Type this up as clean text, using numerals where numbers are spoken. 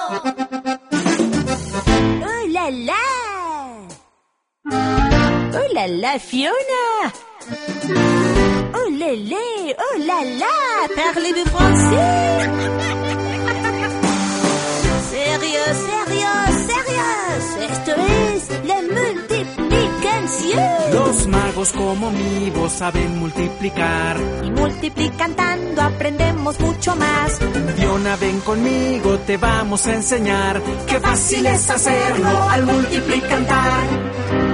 ¡Oh, la, la! ¡Oh, la, la, Fiona! ¡Oh, lélé! ¡Oh, la, la! Parlez-vous français? ¡Sérieux, sérieux, sérieux! Esto es la multiplicación. Los magos como mi voz saben multiplicar. Y multiplicando aprendemos mucho más. Fiona, ven conmigo, te vamos a enseñar. Qué fácil es hacerlo al multiplicar.